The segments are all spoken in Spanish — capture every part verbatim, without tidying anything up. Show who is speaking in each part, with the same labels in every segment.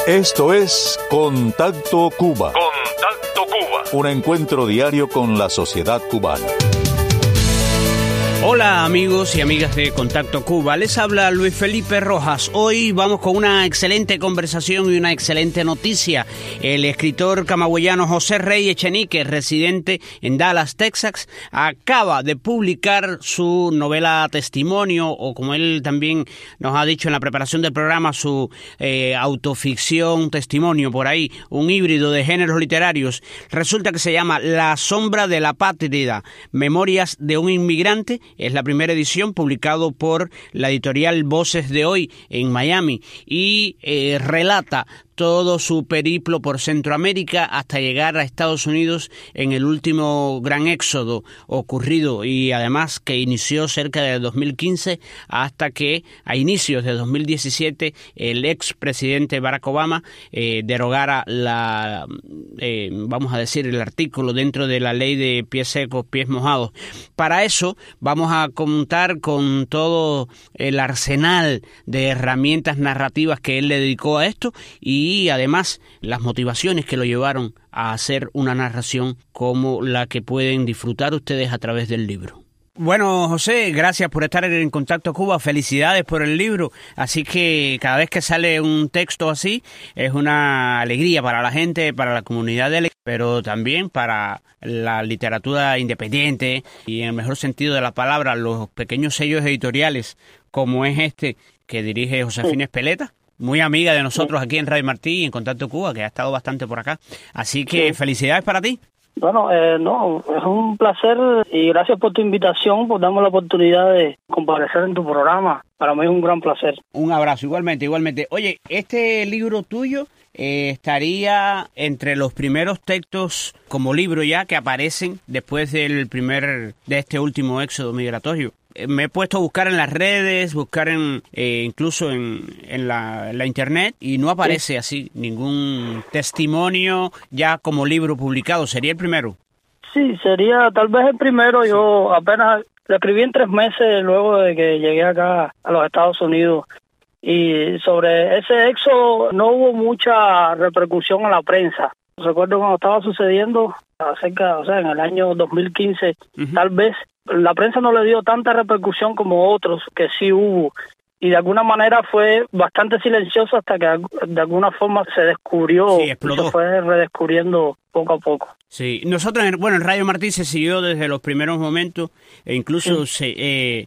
Speaker 1: Esto es Contacto Cuba.
Speaker 2: Contacto Cuba.
Speaker 1: Un encuentro diario con la sociedad cubana.
Speaker 3: Hola amigos y amigas de Contacto Cuba, les habla Luis Felipe Rojas. Hoy vamos con una excelente conversación y una excelente noticia. El escritor camagüeyano José Rey Echenique, residente en Dallas, Texas, acaba de publicar su novela Testimonio, o como él también nos ha dicho en la preparación del programa, su eh, autoficción Testimonio, por ahí, un híbrido de géneros literarios. Resulta que se llama La sombra de la patria, Memorias de un inmigrante. Es la primera edición, publicado por la editorial Voces de Hoy en Miami, y eh, relata todo su periplo por Centroamérica hasta llegar a Estados Unidos en el último gran éxodo ocurrido, y además que inició cerca de dos mil quince hasta que a inicios de dos mil diecisiete el expresidente Barack Obama eh, derogara la, eh, vamos a decir, el artículo dentro de la ley de pies secos, pies mojados. Para eso vamos a contar con todo el arsenal de herramientas narrativas que él le dedicó a esto, y y además las motivaciones que lo llevaron a hacer una narración como la que pueden disfrutar ustedes a través del libro. Bueno, José, gracias por estar en Contacto Cuba, felicidades por el libro, así que cada vez que sale un texto así es una alegría para la gente, para la comunidad de lectores, pero también para la literatura independiente y en el mejor sentido de la palabra, los pequeños sellos editoriales como es este que dirige Josefina Espeleta, muy amiga de nosotros aquí en Radio Martí y en Contacto Cuba, que ha estado bastante por acá. Así que sí. Felicidades para ti.
Speaker 4: Bueno, eh, no, es un placer y gracias por tu invitación, por darme la oportunidad de comparecer en tu programa. Para mí es un gran placer.
Speaker 3: Un abrazo, igualmente, igualmente. Oye, este libro tuyo eh, estaría entre los primeros textos como libro ya que aparecen después del primer, de este último éxodo migratorio. Me he puesto a buscar en las redes, buscar en eh, incluso en, en la, la internet, y no aparece sí. así ningún testimonio ya como libro publicado. ¿Sería el primero? Sí, sería tal vez el primero. Sí. Yo apenas lo escribí en tres meses luego de que llegué acá a los Estados Unidos. Y sobre ese éxodo no hubo mucha repercusión en la prensa. Recuerdo cuando estaba sucediendo, acerca, o sea, en el año dos mil quince, uh-huh. tal vez la prensa no le dio tanta repercusión como otros que sí hubo, y de alguna manera fue bastante silencioso hasta que de alguna forma se descubrió, sí, y se fue redescubriendo poco a poco. Sí, nosotros, bueno, en Radio Martí se siguió desde los primeros momentos, e incluso sí. se, eh,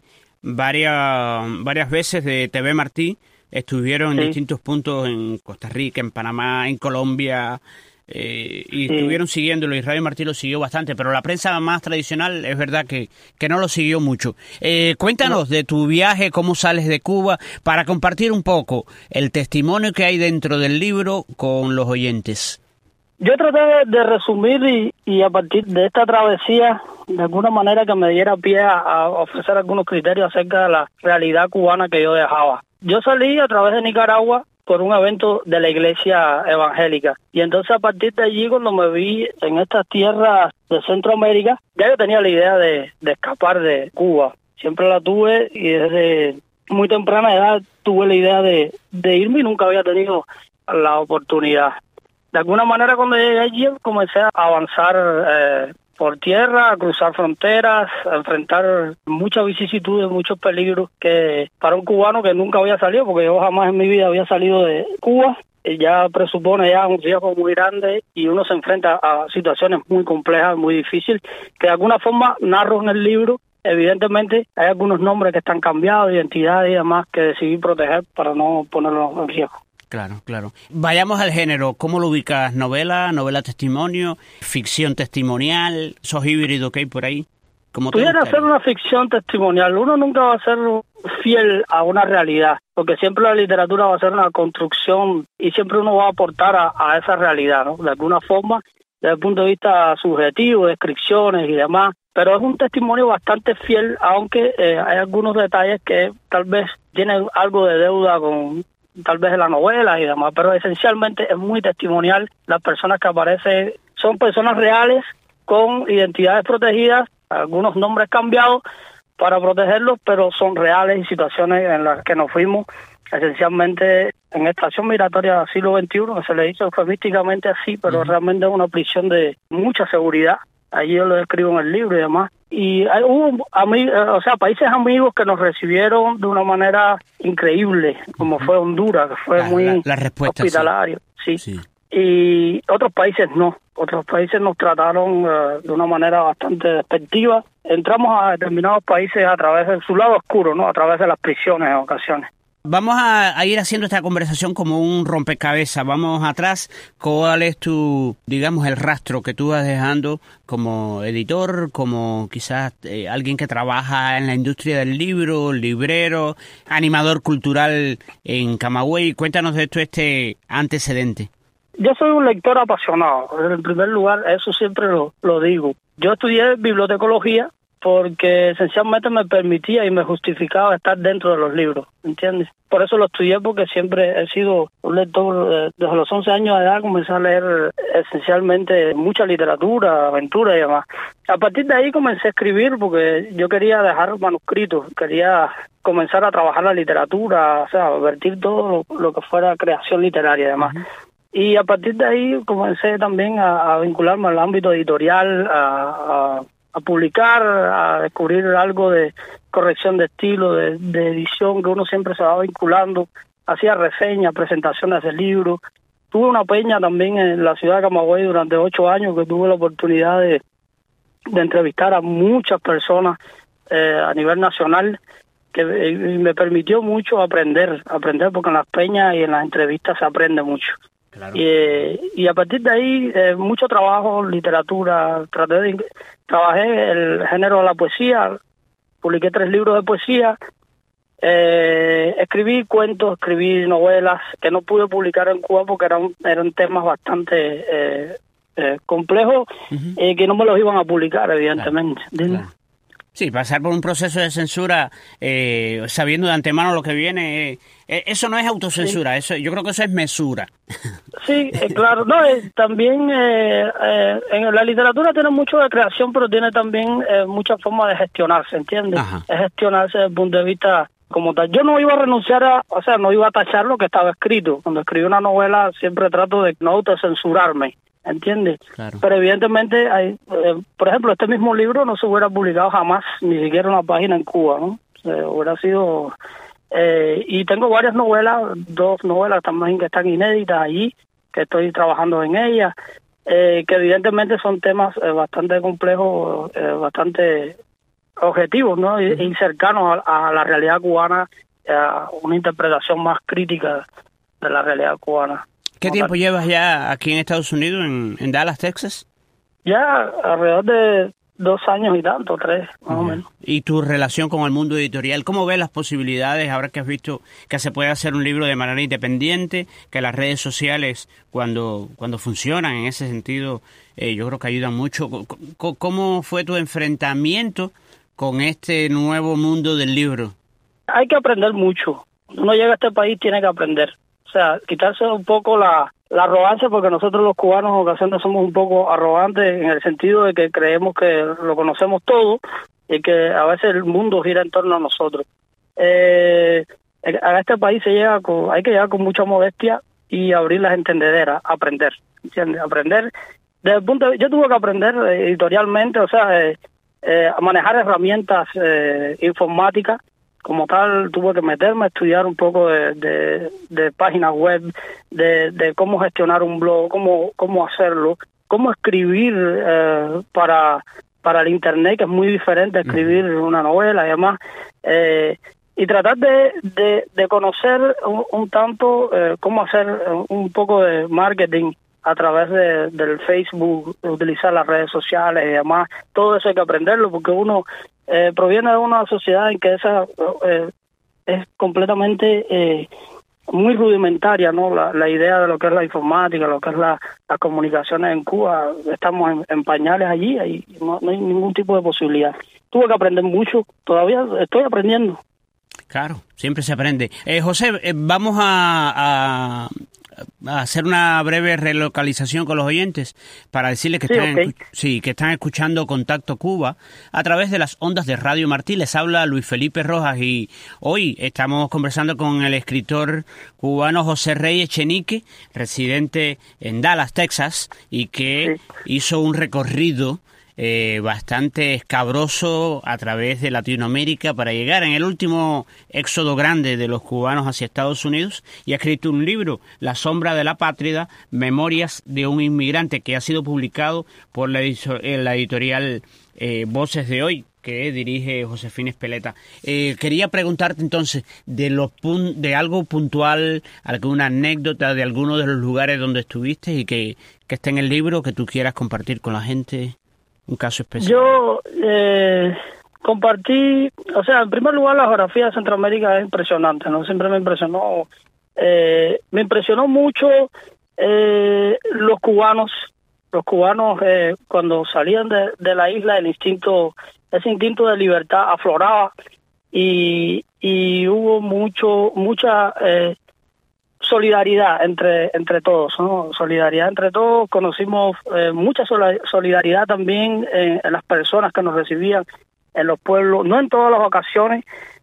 Speaker 3: varias, varias veces de T V Martí estuvieron en sí. distintos puntos en Costa Rica, en Panamá, en Colombia, Eh, y sí. estuvieron siguiéndolo, y Radio Martí lo siguió bastante, pero la prensa más tradicional es verdad que, que no lo siguió mucho. Eh, cuéntanos no. de tu viaje, cómo sales de Cuba, para compartir un poco el testimonio que hay dentro del libro con los oyentes. Yo traté de, de resumir y, y a partir de esta travesía, de alguna manera que me diera pie a, a ofrecer algunos criterios acerca de la realidad cubana que yo dejaba. Yo salí a través de Nicaragua por un evento de la iglesia evangélica. Y entonces a partir de allí, cuando me vi en estas tierras de Centroamérica, ya yo tenía la idea de, de escapar de Cuba. Siempre la tuve y desde muy temprana edad tuve la idea de, de irme y nunca había tenido la oportunidad. De alguna manera cuando llegué allí comencé a avanzar eh, por tierra, a cruzar fronteras, a enfrentar muchas vicisitudes, muchos peligros que para un cubano que nunca había salido, porque yo jamás en mi vida había salido de Cuba, ya presupone ya un riesgo muy grande y uno se enfrenta a situaciones muy complejas, muy difíciles, que de alguna forma narro en el libro. Evidentemente hay algunos nombres que están cambiados, identidades y demás que decidí proteger para no ponerlos en riesgo. Claro, claro. Vayamos al género. ¿Cómo lo ubicas? ¿Novela, novela testimonio, ficción testimonial, esos híbridos que hay por ahí? Pudiera ser una ficción testimonial. Uno nunca va a ser fiel a una realidad, porque siempre la literatura va a ser una construcción y siempre uno va a aportar a, a esa realidad, ¿no? De alguna forma, desde el punto de vista subjetivo, descripciones y demás. Pero es un testimonio bastante fiel, aunque eh, hay algunos detalles que tal vez tienen algo de deuda con tal vez de la novela y demás, pero esencialmente es muy testimonial. Las personas que aparecen son personas reales con identidades protegidas, algunos nombres cambiados para protegerlos, pero son reales y situaciones en las que nos fuimos
Speaker 4: esencialmente en estación migratoria del siglo veintiuno, que se le dice eufemísticamente así, pero uh-huh. realmente es una prisión de mucha seguridad. Allí yo lo describo en el libro y demás. Y hay, hubo amig- o sea, países amigos que nos recibieron de una manera increíble, como uh-huh. fue Honduras, que fue
Speaker 3: la,
Speaker 4: muy
Speaker 3: la, la respuesta,
Speaker 4: hospitalario. Sí.
Speaker 3: sí.
Speaker 4: Y otros países no. Otros países nos trataron uh, de una manera bastante despectiva. Entramos a determinados países a través de su lado oscuro, ¿no? A través de las prisiones en ocasiones.
Speaker 3: Vamos a, a ir haciendo esta conversación como un rompecabezas. Vamos atrás. ¿Cuál es tu, digamos, el rastro que tú vas dejando como editor, como quizás eh, alguien que trabaja en la industria del libro, librero, animador cultural en Camagüey? Cuéntanos de esto, este antecedente.
Speaker 4: Yo soy un lector apasionado. En primer lugar, eso siempre lo, lo digo. Yo estudié bibliotecología porque esencialmente me permitía y me justificaba estar dentro de los libros, ¿entiendes? Por eso lo estudié, porque siempre he sido un lector. Eh, desde los once años de edad comencé a leer esencialmente mucha literatura, aventura y demás. A partir de ahí comencé a escribir porque yo quería dejar manuscritos, quería comenzar a trabajar la literatura, o sea, vertir todo lo, lo que fuera creación literaria y demás. Uh-huh. Y a partir de ahí comencé también a, a vincularme al ámbito editorial, a, a, a publicar, a descubrir algo de corrección de estilo, de, de edición, que uno siempre se va vinculando. Hacía reseñas, presentaciones de libros. Tuve una peña también en la ciudad de Camagüey durante ocho años, que tuve la oportunidad de, de entrevistar a muchas personas eh, a nivel nacional, que y me permitió mucho aprender, aprender porque en las peñas y en las entrevistas se aprende mucho. Claro. Y, y a partir de ahí, eh, mucho trabajo, literatura, traté de, trabajé el género de la poesía, publiqué tres libros de poesía, eh, escribí cuentos, escribí novelas que no pude publicar en Cuba porque eran, eran temas bastante eh, eh, complejos, uh-huh. eh, que no me los iban a publicar, evidentemente.
Speaker 3: Claro. Claro. Sí, pasar por un proceso de censura eh, sabiendo de antemano lo que viene, eh, eso no es autocensura, sí. Eso, yo creo que eso es mesura.
Speaker 4: Sí, eh, claro. No, eh, también eh, eh, en la literatura tiene mucho de creación, pero tiene también eh, muchas formas de gestionarse, ¿entiendes? Ajá. Es gestionarse desde el punto de vista como tal. Yo no iba a renunciar a, o sea, no iba a tachar lo que estaba escrito. Cuando escribo una novela siempre trato de no autocensurarme, ¿entiendes? Claro. Pero evidentemente, hay, eh, por ejemplo, este mismo libro no se hubiera publicado jamás, ni siquiera una página en Cuba, ¿no? Eh, hubiera sido... Eh, y tengo varias novelas, dos novelas también que están inéditas allí, que estoy trabajando en ellas, eh, que evidentemente son temas eh, bastante complejos, eh, bastante objetivos, ¿no? Y, y cercanos a, a la realidad cubana, a una interpretación más crítica de la realidad cubana.
Speaker 3: ¿Qué tiempo tal. llevas ya aquí en Estados Unidos, en, en Dallas, Texas?
Speaker 4: Ya alrededor de dos años y tanto, tres, más uh-huh. o menos.
Speaker 3: ¿Y tu relación con el mundo editorial? ¿Cómo ves las posibilidades ahora que has visto que se puede hacer un libro de manera independiente, que las redes sociales, cuando cuando funcionan en ese sentido, eh, yo creo que ayudan mucho? ¿Cómo fue tu enfrentamiento con este nuevo mundo del libro?
Speaker 4: Hay que aprender mucho. Uno llega a este país, tiene que aprender. O sea, quitarse un poco la, la arrogancia, porque nosotros los cubanos en ocasiones somos un poco arrogantes en el sentido de que creemos que lo conocemos todo y que a veces el mundo gira en torno a nosotros. Eh, a este país se llega con, hay que llegar con mucha modestia y abrir las entendederas, aprender, ¿entiendes? Aprender, desde el punto de, yo tuve que aprender editorialmente, o sea, eh, eh, a manejar herramientas eh, informáticas. Como tal, tuve que meterme a estudiar un poco de, de, de páginas web, de, de cómo gestionar un blog, cómo cómo hacerlo, cómo escribir eh, para para el internet, que es muy diferente a escribir una novela y demás, eh, y tratar de, de, de conocer un, un tanto eh, cómo hacer un poco de marketing a través de, del Facebook, de utilizar las redes sociales y demás. Todo eso hay que aprenderlo, porque uno eh, proviene de una sociedad en que esa eh, es completamente eh, muy rudimentaria, ¿no? La, la idea de lo que es la informática, lo que es la, las comunicaciones en Cuba, estamos en, en pañales allí y no, no hay ningún tipo de posibilidad. Tuve que aprender mucho, todavía estoy aprendiendo.
Speaker 3: Claro, siempre se aprende. Eh, José, eh, vamos a, a hacer una breve relocalización con los oyentes para decirles que, sí, están, okay. sí, que están escuchando Contacto Cuba a través de las ondas de Radio Martí. Les habla Luis Felipe Rojas y hoy estamos conversando con el escritor cubano José Reyes Echenique, residente en Dallas, Texas, y que sí. hizo un recorrido Eh, bastante escabroso a través de Latinoamérica para llegar en el último éxodo grande de los cubanos hacia Estados Unidos y ha escrito un libro, La sombra de la patria, Memorias de un inmigrante, que ha sido publicado por la, editor- la editorial eh, Voces de Hoy, que dirige Josefina Espeleta. Eh, quería preguntarte entonces de los pun- de algo puntual, alguna anécdota de alguno de los lugares donde estuviste y que, que esté en el libro que tú quieras compartir con la gente. Un caso especial.
Speaker 4: Yo eh, compartí, o sea, en primer lugar la geografía de Centroamérica es impresionante, ¿no? Siempre me impresionó, eh, me impresionó mucho eh, los cubanos, los cubanos eh, cuando salían de, de la isla, el instinto, ese instinto de libertad afloraba y, y hubo mucho, mucha eh, solidaridad entre entre todos, ¿no? Solidaridad entre todos. Conocimos eh, mucha solidaridad también en, en las personas que nos recibían en los pueblos, no en todas las ocasiones.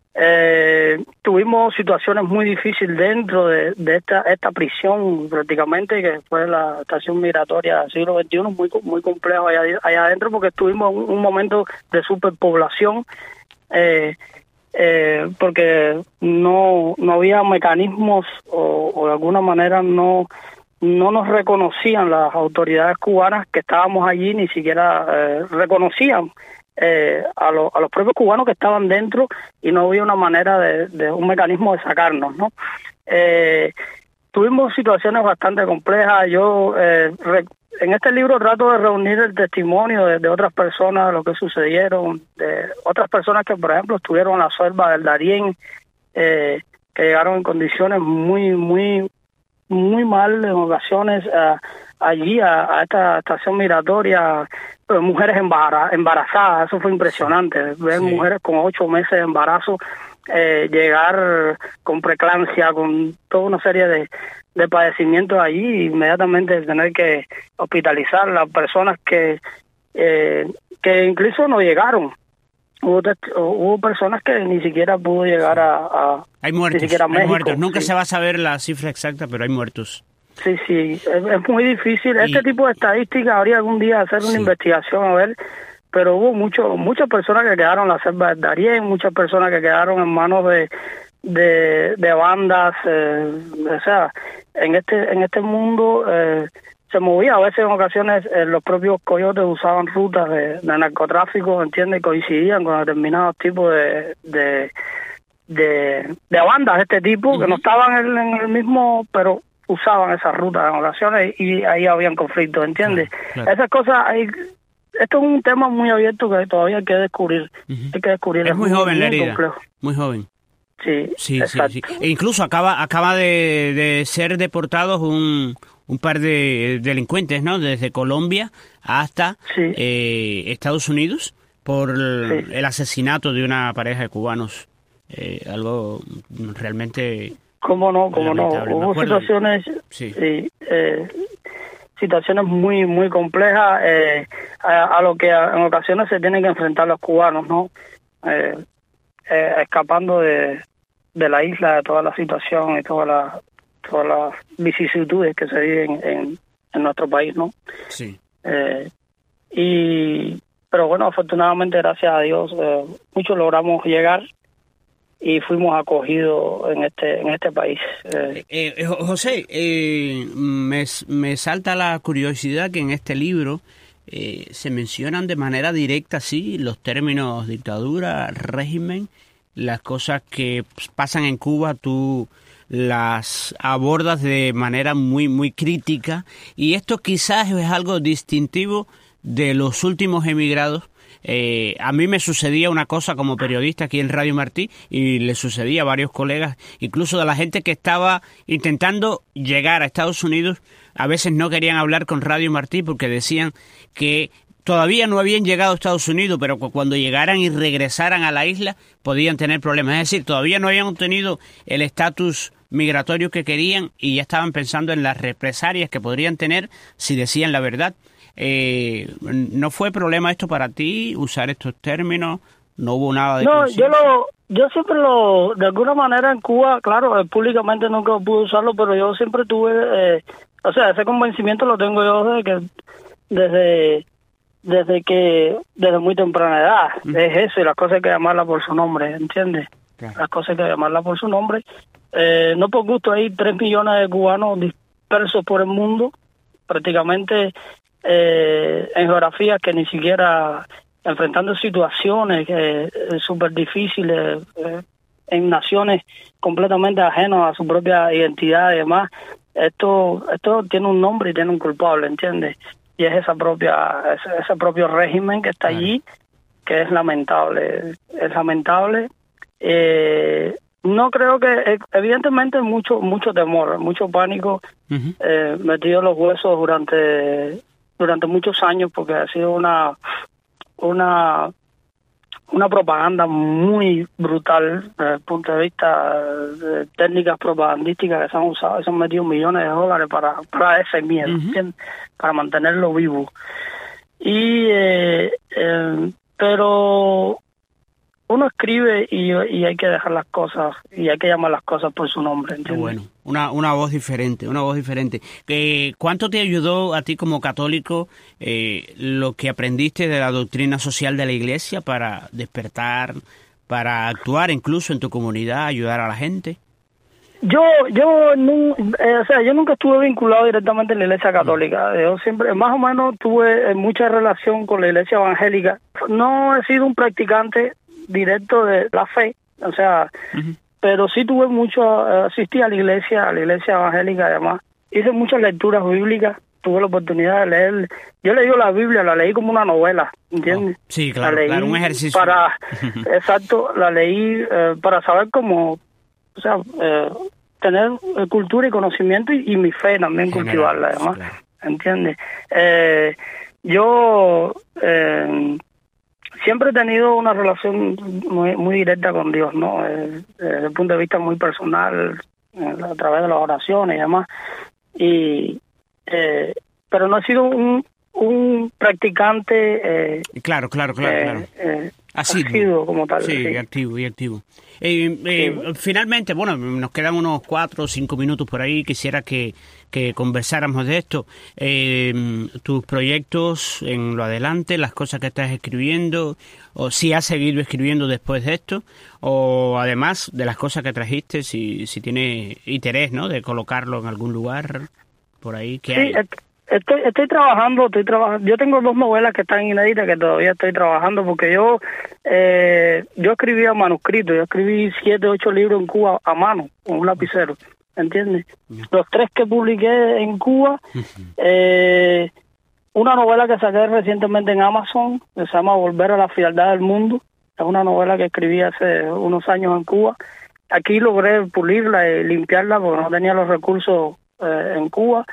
Speaker 4: Eh, tuvimos situaciones muy difíciles dentro de, de esta esta prisión prácticamente, que fue la estación migratoria del siglo veintiuno, muy muy complejo allá, allá adentro, porque estuvimos en un momento de superpoblación, eh, Eh, porque no no había mecanismos o, o de alguna manera no no nos reconocían las autoridades cubanas que estábamos allí, ni siquiera eh, reconocían eh, a, lo, a los propios cubanos que estaban dentro y no había una manera de, de un mecanismo de sacarnos, ¿no? Eh, tuvimos situaciones bastante complejas. Yo eh, re, en este libro trato de reunir el testimonio de, de otras personas, de lo que sucedieron, de otras personas que, por ejemplo, estuvieron en la selva del Darién, eh, que llegaron en condiciones muy, muy, muy mal en ocasiones a, allí a, a esta estación migratoria, eh, mujeres embara, embarazadas. Eso fue impresionante, ver sí. mujeres con ocho meses de embarazo, eh, llegar con preeclampsia, con toda una serie de de padecimientos allí, inmediatamente tener que hospitalizar las personas que eh, que incluso no llegaron. Hubo, hubo personas que ni siquiera pudo llegar a, a
Speaker 3: hay muertos,
Speaker 4: ni siquiera a México.
Speaker 3: Hay muertos. Nunca
Speaker 4: sí.
Speaker 3: se va a saber la cifra exacta, pero hay muertos.
Speaker 4: Sí, sí, es, es muy difícil.
Speaker 3: Y...
Speaker 4: Este tipo de estadísticas habría algún día hacer una sí. investigación, a ver, pero hubo mucho, muchas personas que quedaron en la selva del Darién, muchas personas que quedaron en manos de de, de bandas, eh, o sea, en este en este mundo eh, se movía, a veces en ocasiones eh, los propios coyotes usaban rutas de, de narcotráfico, ¿entiendes? Coincidían con determinados tipos de de, de, de bandas de este tipo, uh-huh. que no estaban en, en el mismo, pero usaban esas rutas en ocasiones y ahí habían conflictos, ¿entiendes? Claro, claro. Esas cosas, hay, esto es un tema muy abierto que todavía hay que descubrir. Uh-huh. Hay que descubrir.
Speaker 3: Es, es muy, muy joven la herida, muy joven.
Speaker 4: Sí,
Speaker 3: sí, sí, sí. E incluso acaba acaba de, de ser deportados un, un par de delincuentes, ¿no? Desde Colombia hasta sí. eh, Estados Unidos por sí. el asesinato de una pareja de cubanos. Eh, algo realmente...
Speaker 4: ¿Cómo no? ¿Cómo no? Hubo situaciones... Sí. sí eh, situaciones muy muy complejas eh, a, a lo que en ocasiones se tienen que enfrentar los cubanos, ¿no? Eh, eh, escapando de, de la isla, de toda la situación y todas las todas las vicisitudes que se viven en, en nuestro país, ¿no?
Speaker 3: Sí.
Speaker 4: Eh, y pero bueno, afortunadamente, gracias a Dios, eh, muchos logramos llegar y fuimos acogidos en este en este país.
Speaker 3: Eh, eh, José, eh, me, me salta la curiosidad que en este libro eh, se mencionan de manera directa, sí, los términos dictadura, régimen, las cosas que pasan en Cuba, tú las abordas de manera muy muy crítica, y esto quizás es algo distintivo de los últimos emigrados. Eh, a mí me sucedía una cosa como periodista aquí en Radio Martí y le sucedía a varios colegas, incluso de la gente que estaba intentando llegar a Estados Unidos. A veces no querían hablar con Radio Martí porque decían que todavía no habían llegado a Estados Unidos, pero cuando llegaran y regresaran a la isla podían tener problemas. Es decir, todavía no habían obtenido el estatus migratorio que querían y ya estaban pensando en las represalias que podrían tener si decían la verdad. Eh, ¿No fue problema esto para ti, usar estos términos? ¿No hubo nada de
Speaker 4: No, yo lo, yo siempre lo, de alguna manera en Cuba, claro, eh, públicamente nunca pude usarlo, pero yo siempre tuve, eh, o sea, ese convencimiento lo tengo yo desde que, desde, desde que, desde muy temprana edad, uh-huh. es eso, y las cosas hay que llamarlas por su nombre, ¿entiendes? Claro. Las cosas hay que llamarlas por su nombre. Eh, no por gusto, hay tres millones de cubanos dispersos por el mundo, prácticamente eh, en geografías que ni siquiera, enfrentando situaciones eh, súper difíciles, eh, en naciones completamente ajenas a su propia identidad y demás. Esto esto tiene un nombre y tiene un culpable, ¿entiendes? Y es esa propia ese, ese propio régimen que está allí, que es lamentable, es lamentable. Eh, no creo que, evidentemente, mucho mucho temor, mucho pánico uh-huh. eh, metido en los huesos durante durante muchos años, porque ha sido una una una propaganda muy brutal desde el punto de vista de técnicas propagandísticas que se han usado, se han metido millones de dólares para, para ese miedo, uh-huh. para mantenerlo vivo. Y eh, eh, pero uno escribe y, y hay que dejar las cosas y hay que llamar las cosas por su nombre, ¿entiendes?
Speaker 3: Bueno, una una voz diferente, una voz diferente. Eh, ¿Cuánto te ayudó a ti como católico eh, lo que aprendiste de la doctrina social de la Iglesia para despertar, para actuar incluso en tu comunidad, ayudar a la gente?
Speaker 4: Yo, yo, no, eh, o sea, yo nunca estuve vinculado directamente a la Iglesia Católica. Yo siempre, más o menos, tuve mucha relación con la Iglesia Evangélica. No he sido un practicante directo de la fe, o sea, uh-huh. pero sí tuve mucho, asistí a la iglesia, a la iglesia evangélica, además, hice muchas lecturas bíblicas, tuve la oportunidad de leer, yo leí la Biblia, la leí como una novela, ¿entiendes?
Speaker 3: Oh, sí, claro,
Speaker 4: la leí
Speaker 3: claro, un ejercicio.
Speaker 4: Para, exacto, la leí eh, para saber cómo, o sea, eh, tener cultura y conocimiento y, y mi fe también General, cultivarla, además, claro. ¿Entiendes? Eh, yo... Eh, Siempre he tenido una relación muy, muy directa con Dios, ¿no? Eh, desde el punto de vista muy personal, eh, a través de las oraciones y demás. Y, eh, pero no he sido un, un practicante. Eh,
Speaker 3: claro, claro, claro.
Speaker 4: Eh,
Speaker 3: claro.
Speaker 4: Eh, asiduo como tal.
Speaker 3: Sí, sí. activo y activo. Eh, eh, sí. Finalmente, bueno, nos quedan unos cuatro o cinco minutos por ahí. Quisiera que, que conversáramos de esto. Eh, tus proyectos en lo adelante, las cosas que estás escribiendo, o si has seguido escribiendo después de esto, o además de las cosas que trajiste, si, si tienes interés, ¿no?, de colocarlo en algún lugar por ahí. ¿Qué
Speaker 4: sí,
Speaker 3: hay?
Speaker 4: Es... Estoy estoy trabajando, estoy trabajando. Yo tengo dos novelas que están inéditas que todavía estoy trabajando porque yo eh, yo escribía manuscritos, yo escribí siete, ocho libros en Cuba a mano, con un lapicero, ¿entiendes? Los tres que publiqué en Cuba, eh, una novela que saqué recientemente en Amazon, que se llama Volver a la frialdad del mundo, es una novela que escribí hace unos años en Cuba. Aquí logré pulirla y limpiarla porque no tenía los recursos eh, en Cuba.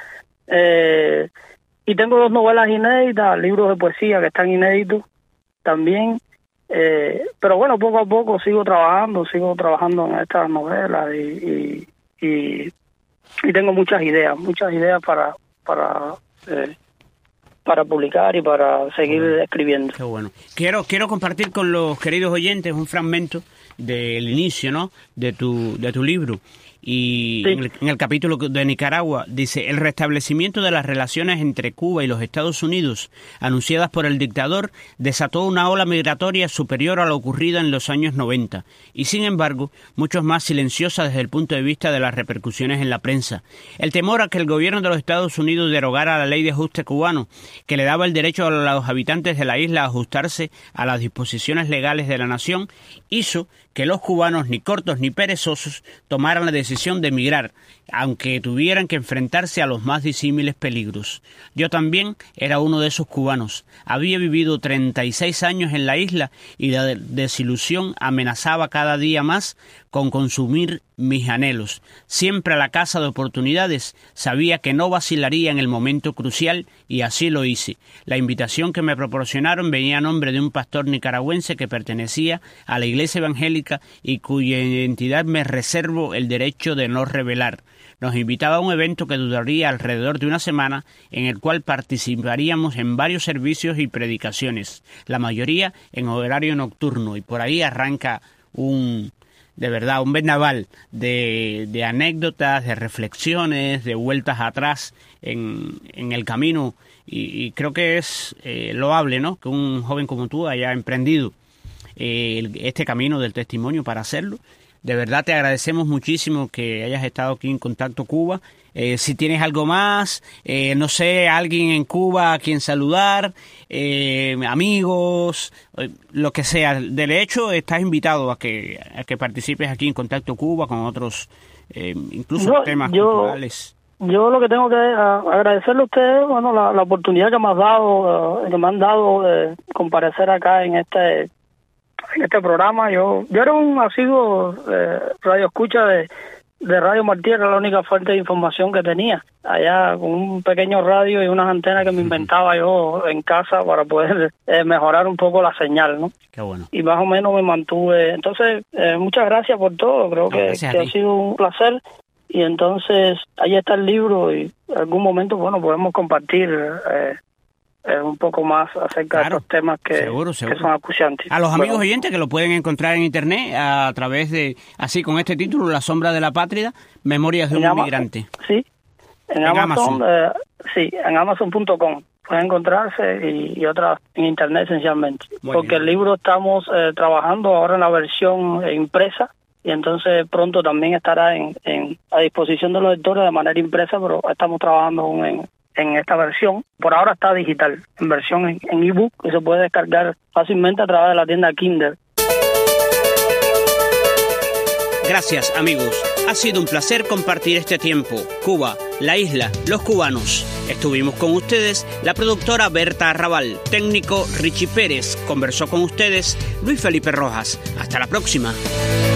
Speaker 4: Eh, y tengo dos novelas inéditas, libros de poesía que están inéditos también, eh, pero bueno, poco a poco sigo trabajando, sigo trabajando en estas novelas y y, y, y tengo muchas ideas, muchas ideas para para eh, para publicar y para seguir
Speaker 3: bueno,
Speaker 4: escribiendo.
Speaker 3: Qué bueno. Quiero quiero compartir con los queridos oyentes un fragmento del inicio, ¿no?, de tu de tu libro. Y sí. en, el, en el capítulo de Nicaragua dice: el restablecimiento de las relaciones entre Cuba y los Estados Unidos, anunciadas por el dictador, desató una ola migratoria superior a la ocurrida en los años noventa, y sin embargo, muchos más silenciosa desde el punto de vista de las repercusiones en la prensa. El temor a que el gobierno de los Estados Unidos derogara la ley de ajuste cubano, que le daba el derecho a los habitantes de la isla a ajustarse a las disposiciones legales de la nación, hizo que los cubanos, ni cortos ni perezosos, tomaran la decisión de emigrar aunque tuvieran que enfrentarse a los más disímiles peligros. Yo también era uno de esos cubanos. Había vivido treinta y seis años en la isla y la desilusión amenazaba cada día más con consumir mis anhelos. Siempre a la caza de oportunidades, sabía que no vacilaría en el momento crucial y así lo hice. La invitación que me proporcionaron venía a nombre de un pastor nicaragüense que pertenecía a la iglesia evangélica y cuya identidad me reservo el derecho de no revelar. Nos invitaba a un evento que duraría alrededor de una semana, en el cual participaríamos en varios servicios y predicaciones, la mayoría en horario nocturno, y por ahí arranca un, de verdad, un vendaval de, de anécdotas, de reflexiones, de vueltas atrás en, en el camino, y, y creo que es eh, loable, ¿no?, que un joven como tú haya emprendido eh, este camino del testimonio para hacerlo. De verdad te agradecemos muchísimo que hayas estado aquí en Contacto Cuba. Eh, si tienes algo más, eh, no sé, alguien en Cuba a quien saludar, eh, amigos, eh, lo que sea. De hecho, estás invitado a que a que participes aquí en Contacto Cuba con otros, eh, incluso
Speaker 4: yo,
Speaker 3: temas
Speaker 4: yo,
Speaker 3: culturales.
Speaker 4: Yo lo que tengo que a, agradecerle a ustedes, bueno, la, la oportunidad que me has dado, uh, que me han dado de comparecer acá en este en este programa. Yo yo era un asiduo eh, radio escucha de, de Radio Martí, era la única fuente de información que tenía, allá con un pequeño radio y unas antenas que me inventaba yo en casa para poder eh, mejorar un poco la señal, ¿no?
Speaker 3: Qué bueno.
Speaker 4: Y más o menos me mantuve. Entonces, eh, muchas gracias por todo, creo
Speaker 3: No,
Speaker 4: que, que ha sido un placer. Y entonces, ahí está el libro y en algún momento, bueno, podemos compartir eh, Eh, un poco más acerca
Speaker 3: claro,
Speaker 4: de estos temas que,
Speaker 3: seguro, seguro.
Speaker 4: que son acuciantes.
Speaker 3: A los amigos
Speaker 4: bueno,
Speaker 3: oyentes que lo pueden encontrar en internet a través de, así con este título, La sombra de la patria, Memorias de un
Speaker 4: Ama-
Speaker 3: inmigrante.
Speaker 4: Sí, en,
Speaker 3: en
Speaker 4: Amazon,
Speaker 3: Amazon.
Speaker 4: Eh, sí, en amazon punto com pueden encontrarse y, y otras en internet esencialmente.
Speaker 3: Muy
Speaker 4: Porque
Speaker 3: bien.
Speaker 4: el libro estamos eh, trabajando ahora en la versión eh, impresa y entonces pronto también estará en, en a disposición de los lectores de manera impresa, pero estamos trabajando aún en en esta versión. Por ahora está digital, en versión en, en ebook, que se puede descargar fácilmente a través de la tienda Kindle.
Speaker 3: Gracias, amigos. Ha sido un placer compartir este tiempo. Cuba, la isla, los cubanos. Estuvimos con ustedes la productora Berta Arrabal, técnico Richie Pérez. Conversó con ustedes Luis Felipe Rojas. Hasta la próxima.